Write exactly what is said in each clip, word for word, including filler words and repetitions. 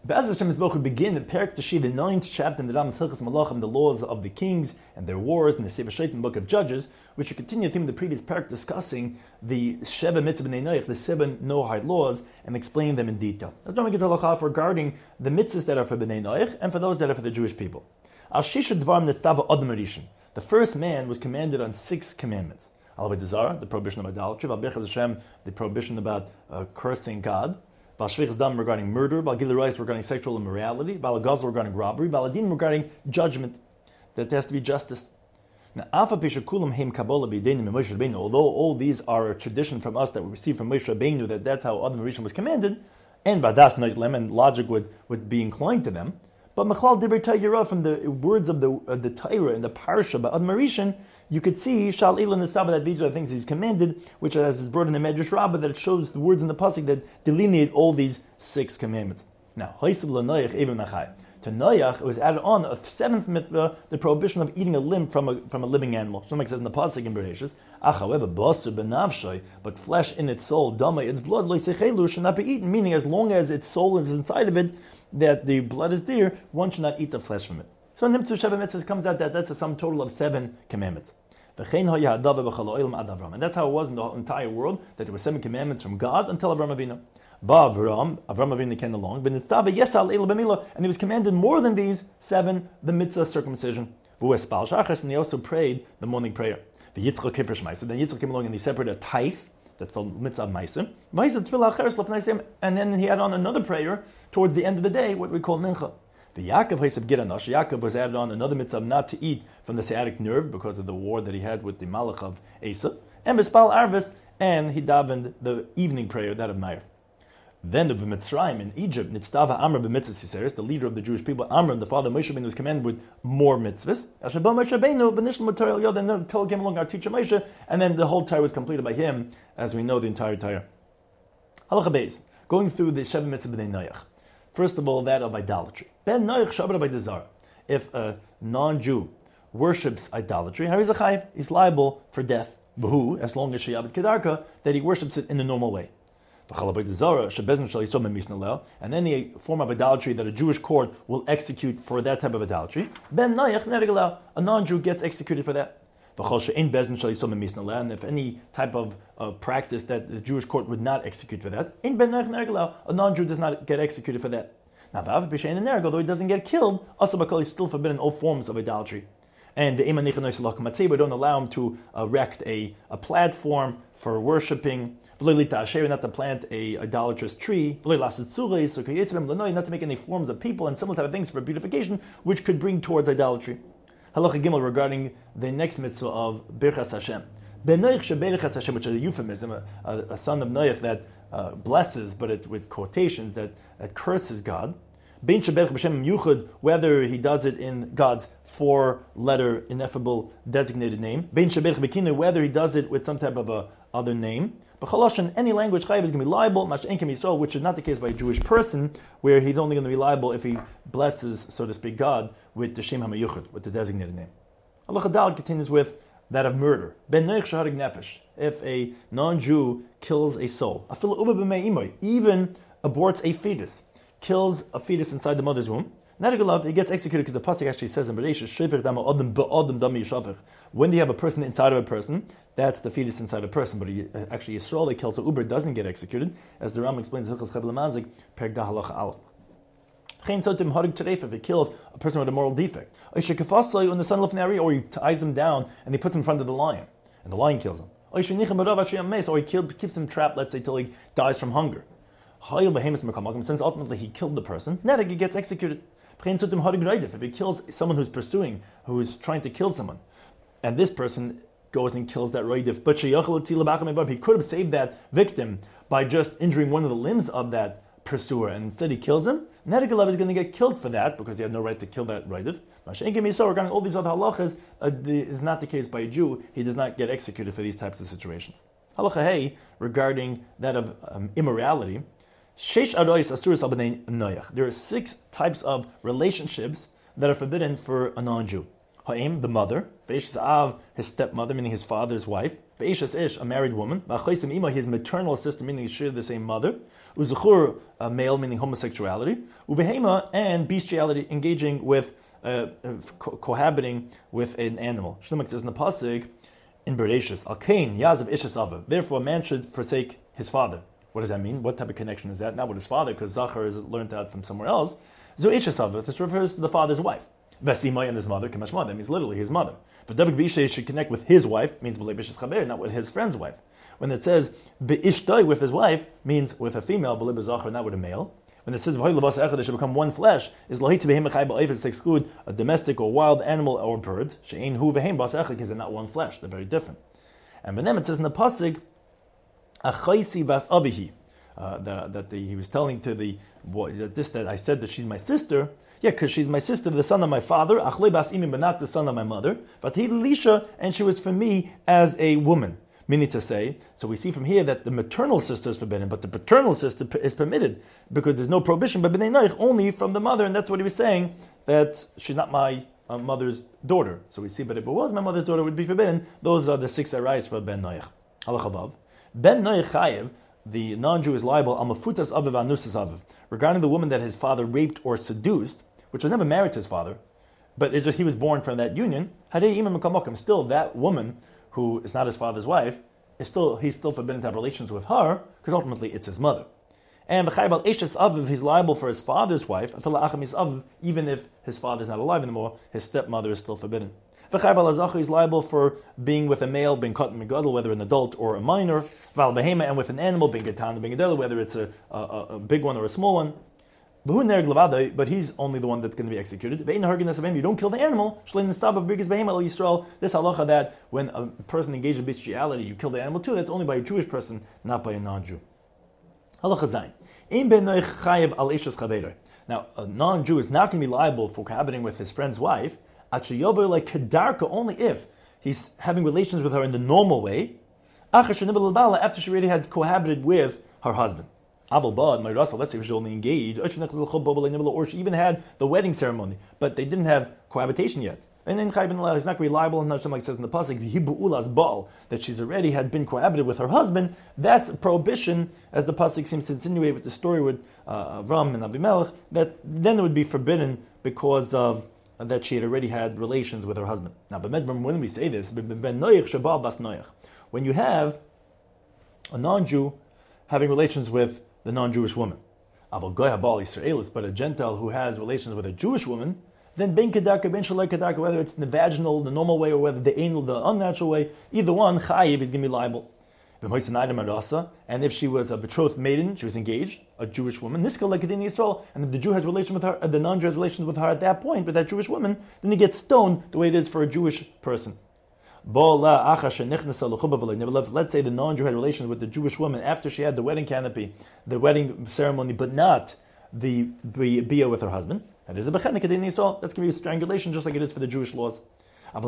Be'ez Hashem Yisboch, we begin the Perek Tashi, the ninth chapter in the Rambam's Hilchos Malachim, the laws of the kings and their wars, in the Sefer Shaitan book of Judges, which we continue the theme of the previous Perek, discussing the Sheva Mitzvah B'nei Noach, the seven Noahide laws, and explaining them in detail. Let's now get to Halachah regarding the mitzvahs that are for B'nei Noach and for those that are for the Jewish people. Al Shisha Dvarim Netztava Adam Rishon. The first man was commanded on six commandments. Al Avodah, the prohibition of idolatry. Al Bechaz Hashem, the prohibition about uh, cursing God. Bal Shvichas Dam regarding murder, Bal Gilui Reis regarding sexual immorality, Bal Gazel regarding robbery, Bal Adin regarding judgment. That there has to be justice. Now, although all these are a tradition from us that we receive from Moshe Rabbeinu, that that's how Adam Rishon was commanded, and Badas Noitlem, and logic would, would be inclined to them, but Machlal Divrei Torah, from the words of the uh, the Torah and the Parsha by Adam Rishon, you could see Shal Ilan Nesava, that these are the things he's commanded, which as is brought in the Medrash Rabbah, that it shows the words in the pasuk that delineate all these six commandments. Now, Haisav LaNoach Evim Nachai. To Noach, it was added on a seventh mitzvah, the prohibition of eating a limb from a from a living animal. Something says in the pasuk in Bereshis, Ach, however, Basar Benavshay, but flesh in its soul, Dama, its blood, Loisechelu, should not be eaten. Meaning, as long as its soul is inside of it, that the blood is there, one should not eat the flesh from it. So in the Mitzvah Sheva Mitzvahs comes out that that's a sum total of seven commandments. And that's how it was in the entire world, that there were seven commandments from God until Avraham Avinu. Ba Avram, Avram Avinu came along, and he was commanded more than these seven, the mitzvah circumcision. And he also prayed the morning prayer. Then Yitzchak came along and he separated a tithe, that's the mitzvah of Meiser. And then he had on another prayer towards the end of the day, what we call mincha. The Yaakov Hesab Giranosh, Yaakov was added on another mitzvah not to eat from the sciatic nerve because of the war that he had with the Malach of Asa. And Bespal Arvis, and he davened the evening prayer, that of Meir. Then the Mitzrayim in Egypt, Nitztava Amr b'mitzvah Siseris, the leader of the Jewish people, Amram, the father of Moshe Rabbeinu, was commanded with more mitzvahs. Ashabah Moshe Rabbeinu, B'nishal Matorah Yod, and then came along our teacher Moshe, and then the whole Torah was completed by him, as we know the entire Torah. Halacha Beis, going through the Sheva Mitzvah B'nei Noach. First of all, that of idolatry. Ben Noach Shabbat by Zara. If a non-Jew worships idolatry, how is a chayiv? He's liable for death. B'hu, as long as Sheyavad Kedarka, that he worships it in the normal way. And then the form of idolatry that a Jewish court will execute for that type of idolatry, Ben Noach Nerigala, a non-Jew gets executed for that. And if any type of uh, practice that the Jewish court would not execute for that, a non-Jew does not get executed for that. Now, although he doesn't get killed, he's still forbidden all forms of idolatry. And we don't allow him to erect a, a platform for worshipping, not to plant a idolatrous tree, not to make any forms of people and similar type of things for beautification, which could bring towards idolatry. Halacha Gimel regarding the next mitzvah of Birchas Hashem. Ben Noach sheberachas Hashem, which is a euphemism, a, a, a son of Noach that uh, blesses, but it, with quotations, that, that curses God. Ben sheberach b'shem yuchad, whether he does it in God's four-letter, ineffable, designated name. Ben sheberach b'kinu, whether he does it with some type of a other name. B'chalash, in any language, chayiv is going to be liable, mash'en kem Yisrael, which is not the case by a Jewish person, where he's only going to be liable if he blesses, so to speak, God with the Shem HaMayuchad, with the designated name. Allah Chadal continues with that of murder. Ben Noach shaharig nefesh, if a non-Jew kills a soul, afil uba b'mei imoy, even aborts a fetus, kills a fetus inside the mother's womb, he gets executed because the pasuk actually says in Bereshis, when you have a person inside of a person, that's the fetus inside a person. But he, actually, Yisrael that kills a uber doesn't get executed, as the Ram explains in Hilchos Chevle Mazik, Perek Da Halacha Aleph. If he kills a person with a moral defect, or he ties him down and he puts him in front of the lion, and the lion kills him, or he keeps him trapped, let's say, till he dies from hunger. Since ultimately he killed the person, he gets executed. If he kills someone who's pursuing, who is trying to kill someone, and this person goes and kills that roidif, but he could have saved that victim by just injuring one of the limbs of that pursuer, and instead he kills him, Nedegalav is going to get killed for that, because he had no right to kill that roidif. Regarding all these other halachas, uh, the, is not the case by a Jew. He does not get executed for these types of situations. Halacha hey, regarding that of um, immorality, Sheish arois asuris al b'nei Noach. There are six types of relationships that are forbidden for a non-Jew. Ha'im, the mother. Ve'esh av, his stepmother, meaning his father's wife. Ve'esh ish, a married woman. V'achaisim ima, his maternal sister, meaning he shared the same mother. Uzuchur, a male meaning homosexuality, ubehema, and bestiality, engaging with, uh, co- cohabiting with an animal. Shlomo says in the pasuk in Bereshis, Al Kain Yazav Ishes Ava. Therefore, a man should forsake his father. What does that mean? What type of connection is that? Not with his father, because Zachar is learned out from somewhere else. Zo Ishes Ava. This refers to the father's wife. Vesimai and his mother, Kamashma. That means literally his mother. But David Bishay should connect with his wife, means B'lei B'shes Chaber, not with his friend's wife. When it says Be'ishtoi with his wife, means with a female, B'lei B'zachar, not with a male. When it says V'hoi L'bas Echad, they should become one flesh, is Lohitzi Behem Echai Ba'oifet, to exclude a domestic or wild animal or bird. She'ein Hu Behem Bas Echad, because they're not one flesh, they're very different. And when them it says in the pasuk, Achaisi Vas Avihi, uh, that, that the, he was telling to the boy that this that I said that she's my sister. Yeah, because she's my sister, the son of my father. Achlei Bas Imi, but not the son of my mother. Vatid Lisha, and she was for me as a woman. Meaning to say, so we see from here that the maternal sister is forbidden, but the paternal sister is permitted because there's no prohibition. But b'nei noich only from the mother, and that's what he was saying, that she's not my uh, mother's daughter. So we see, but if it was my mother's daughter, it would be forbidden. Those are the six arais for ben noich. Halachavav. Ben noich chayev, the non-Jew is liable al mafutas aviv anusas aviv, regarding the woman that his father raped or seduced, which was never married to his father, but it's just he was born from that union. Hadei imam mekamokim, still that woman who is not his father's wife, is still he's still forbidden to have relations with her, because ultimately it's his mother. And v'chaybal eshes aviv, he's liable for his father's wife, even if his father is not alive anymore, his stepmother is still forbidden. V'chaybal azacha, he's liable for being with a male, being cut in megadol, whether an adult or a minor. Val behema, and with an animal, being getan, being gadol, whether it's a, a, a big one or a small one. But he's only the one that's going to be executed. You don't kill the animal. This halacha that when a person engages in bestiality, you kill the animal too, that's only by a Jewish person, not by a non-Jew. Halacha zayin. Now, a non-Jew is not going to be liable for cohabiting with his friend's wife, only if he's having relations with her in the normal way, after she already had cohabited with her husband. Let's say she was only engaged, or she even had the wedding ceremony, but they didn't have cohabitation yet. And then he's not going to be liable, and Hashem like says in the pasuk, that she's already had been cohabited with her husband. That's a prohibition, as the pasuk seems to insinuate with the story with uh, Avram and Abimelech, that then it would be forbidden because of uh, that she had already had relations with her husband. Now, when we say this, when you have a non-Jew having relations with the non-Jewish woman, but a Gentile who has relations with a Jewish woman, then ben kedaka, ben shalai kedaka, whether it's in the vaginal, the normal way, or whether the anal, the unnatural way, either one, chayiv, is going to be liable. And if she was a betrothed maiden, she was engaged, a Jewish woman, niska like in Israel, and if the Jew has relations with her, the non-Jew has relations with her at that point, with that Jewish woman, then he gets stoned the way it is for a Jewish person. Let's say the non-Jew had relations with the Jewish woman after she had the wedding canopy, the wedding ceremony, but not the bia with her husband. That is a bechenik in Israel. That's going to be a strangulation, just like it is for the Jewish laws. But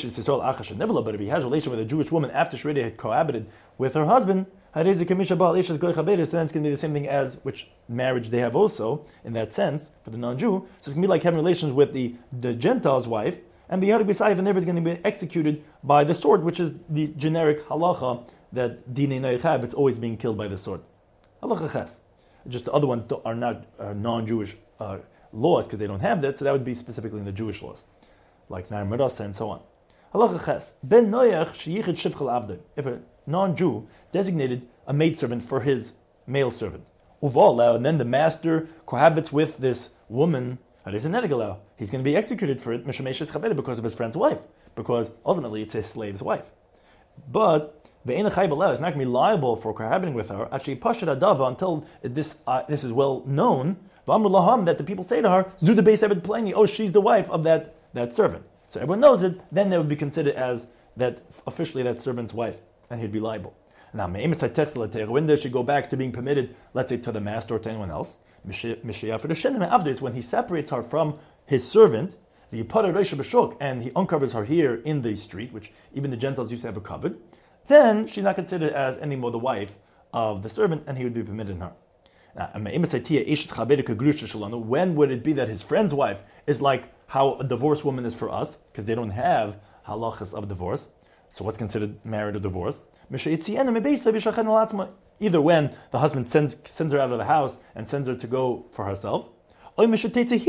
if he has a relation with a Jewish woman after she already had cohabited with her husband, so then it's going to be the same thing as which marriage they have also, in that sense, for the non-Jew. So it's going to be like having relations with the, the Gentile's wife, and the Yarik B'Sayif, and everybody's going to be executed by the sword, which is the generic halacha that Dinei Noichab, it's always being killed by the sword. Halacha Ches. Just the other ones are not uh, non-Jewish uh, laws, because they don't have that, so that would be specifically in the Jewish laws, like Nar Merasa and so on. Halacha Ches. Ben Noyach sheyichid shivchel abdei. If a non-Jew designated a maidservant for his male servant, uval, and then the master cohabits with this woman, he's going to be executed for it, because of his friend's wife, because ultimately it's his slave's wife. But he's not going to be liable for cohabiting with her until this uh, this is well known, that the people say to her, oh, she's the wife of that, that servant. So everyone knows it, then they would be considered as that officially that servant's wife, and he'd be liable. Now, when does she go back to being permitted, let's say, to the master or to anyone else? It's when he separates her from his servant, and he uncovers her here in the street, which even the Gentiles used to have her covered, then she's not considered as any more the wife of the servant, and he would be permitted in her. Now, when would it be that his friend's wife is like how a divorced woman is for us, because they don't have halachas of divorce? So what's considered married or divorced? Either when the husband sends sends her out of the house and sends her to go for herself, or when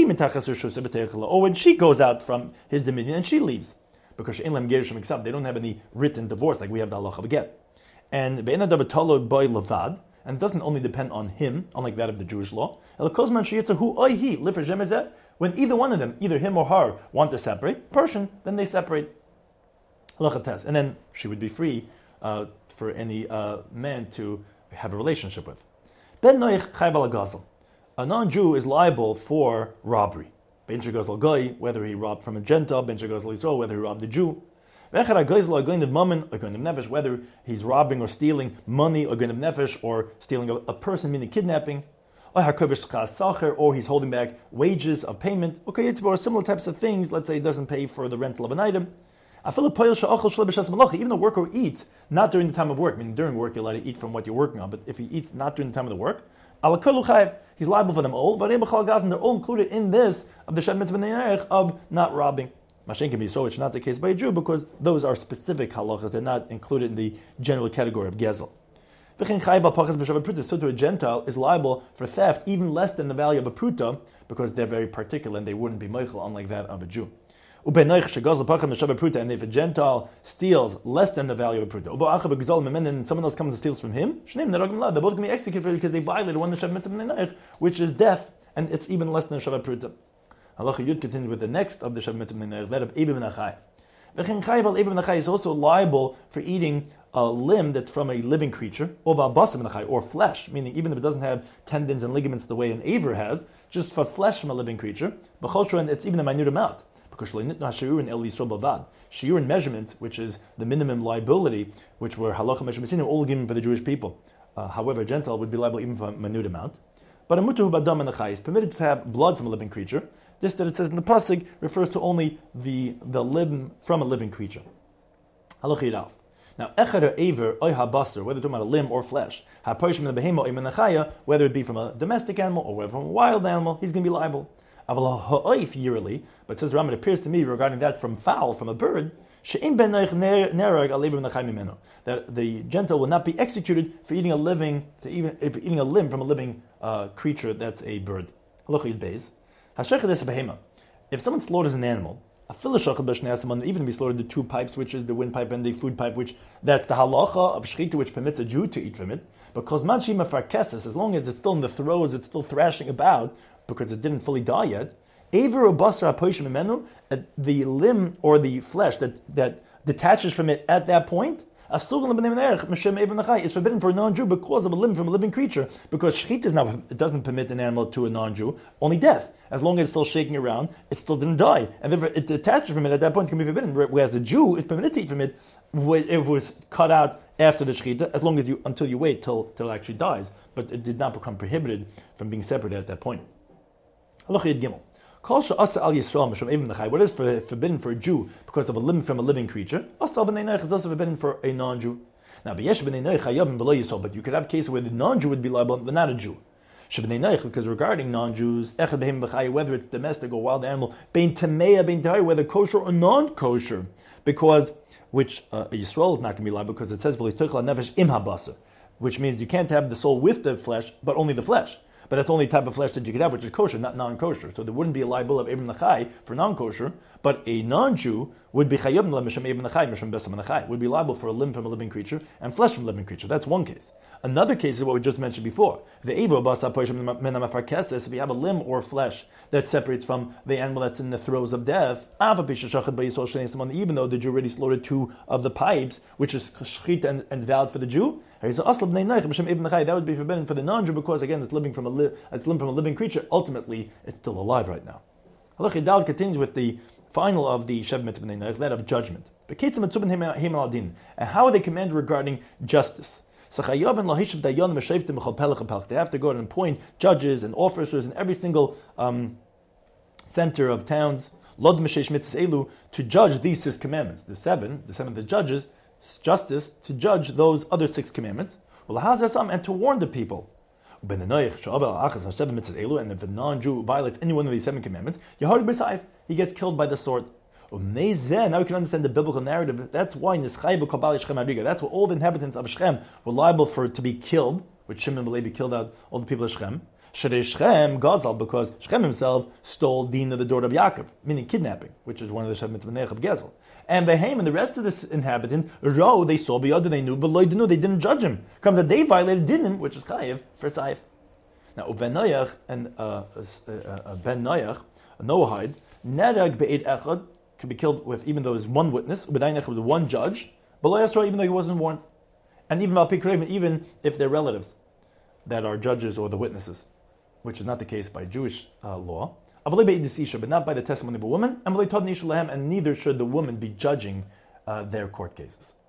she goes out from his dominion and she leaves. Because they don't have any written divorce like we have the halacha of get. And and it doesn't only depend on him, unlike that of the Jewish law. When either one of them, either him or her, want to separate, person, then they separate. And then she would be free uh, for any uh, man to have a relationship with. Ben noich chayv al gazel. A non-Jew is liable for robbery. Ben shegazel goy, whether he robbed from a Gentile, ben shegazel Israel, whether he robbed a Jew. Whether he's robbing or stealing money or goyim nefesh, or stealing a, a person, meaning kidnapping, or he's holding back wages of payment. Okay, it's for similar types of things. Let's say he doesn't pay for the rental of an item. Even the worker who eats not during the time of work, meaning during work you're allowed to eat from what you're working on, but if he eats not during the time of the work, he's liable for them all. They're all included in this of the Shed Mitzvah of not robbing. Mashen can be so, it's not the case by a Jew because those are specific halachas, they're not included in the general category of gezel. So to a Gentile is liable for theft even less than the value of a pruta because they're very particular and they wouldn't be meichel unlike that of a Jew. And if a Gentile steals less than the value of a pruta, and someone else comes and steals from him, they're both going to be executed because they violated one the which is death, and it's even less than a Shabbat pruta. Halacha Yud continues with the next of the Shabbat Mitzvah, that of Eivim Nachai. V'chen Chayv al Eivim Nachai is also liable for eating a limb that's from a living creature, or flesh, meaning even if it doesn't have tendons and ligaments the way an aver has, just for flesh from a living creature, and it's even a minute amount. Because shiur in measurement, which is the minimum liability, which were halacha meshemesinim, all given for the Jewish people. Uh, however, a Gentile would be liable even for a minute amount. But a mutuhu badam and a is permitted to have blood from a living creature. This that it says in the pasuk refers to only the, the limb from a living creature. Halacha Yidalf. Now, echad aver oy habasar, whether talking about a limb or flesh, hapoishim in the behemo im nachaya, whether it be from a domestic animal or whether from a wild animal, he's going to be liable. Aval ha'oif yearly, but it says Ram, it appears to me regarding that from fowl, from a bird, she'im ben nerag alever nachay mimeno, that the Gentile will not be executed for eating a living, to even if eating a limb from a living uh, creature that's a bird. Halacha Yud Beis. If someone slaughters an animal, even be slaughtered the two pipes, which is the windpipe and the food pipe, which that's the halacha of shechita, which permits a Jew to eat from it. Because manshima farkeses, as long as it's still in the throes, it's still thrashing about because it didn't fully die yet. Aver or basra apoishim imenu, the limb or the flesh that that detaches from it at that point, is forbidden for a non-Jew because of a limb from a living creature. Because shechita is now, it doesn't permit an animal to a non-Jew, only death. As long as it's still shaking around, it still didn't die. And if it detaches from it, at that point it's going to be forbidden. Whereas a Jew is permitted to eat from it if it was cut out after the shechita, as long as you, until you wait till, till it actually dies. But it did not become prohibited from being separated at that point. Halacha Yud Gimel. What is forbidden for a Jew because of a limb from a living creature, is also forbidden for a non-Jew. Now, but you could have cases where the non-Jew would be liable, but not a Jew. Because regarding non-Jews, whether it's domestic or wild animal, whether kosher or non-kosher, because which uh, Yisrael is not going to be liable because it says which means you can't have the soul with the flesh, but only the flesh. But that's the only type of flesh that you could have, which is kosher, not non-kosher. So there wouldn't be a liability of Ibn Nachai for non-kosher, but a non-Jew would be Chayab Misham Ibn Nachai, Misham Besam Nachai, would be liable for a limb from a living creature and flesh from a living creature. That's one case. Another case is what we just mentioned before. The Evo Basa Poishim Menamarkeses, if you have a limb or flesh that separates from the animal that's in the throes of death, even though the Jew already slaughtered two of the pipes, which is shchita and, and valid for the Jew, that would be forbidden for the non-Jew because again it's living from a li- it's living from a living creature. Ultimately, it's still alive right now. Halacha Yidalef continues with the final of the Shev Mitzvah, that of judgment. And how are they commanded regarding justice? They have to go and appoint judges and officers in every single um, center of towns to judge these six commandments. The seven, the seven, the judges, justice to judge those other six commandments, and to warn the people. And if a non-Jew violates any one of these seven commandments, he gets killed by the sword. Now we can understand the biblical narrative. That's why Nischai b'kol Shechem Hariga. That's why all the inhabitants of Shechem were liable for to be killed, which Shimon and Levi killed out all the people of Shechem. Sherei Shechem Gazal, because Shechem himself stole Dinah, the daughter of Yaakov, meaning kidnapping, which is one of the Shem mitzvah of Gezel. And Behem and the rest of the inhabitants, Ro, they saw, B'yadu they knew, but Lo they didn't judge him. Comes that they violated Dinim, which is Chayiv, for Saif. Now, Ben Noach and uh, uh, uh, Ben Noach, a Noahide, Nerag be'ed echad, could be killed with, even though there's one witness, with one judge, but Lo Yasra, even though he wasn't warned. And even Valpikrev, even if they're relatives that are judges or the witnesses, which is not the case by Jewish uh, law. But not by the testimony of a woman, and neither should the woman be judging uh, their court cases.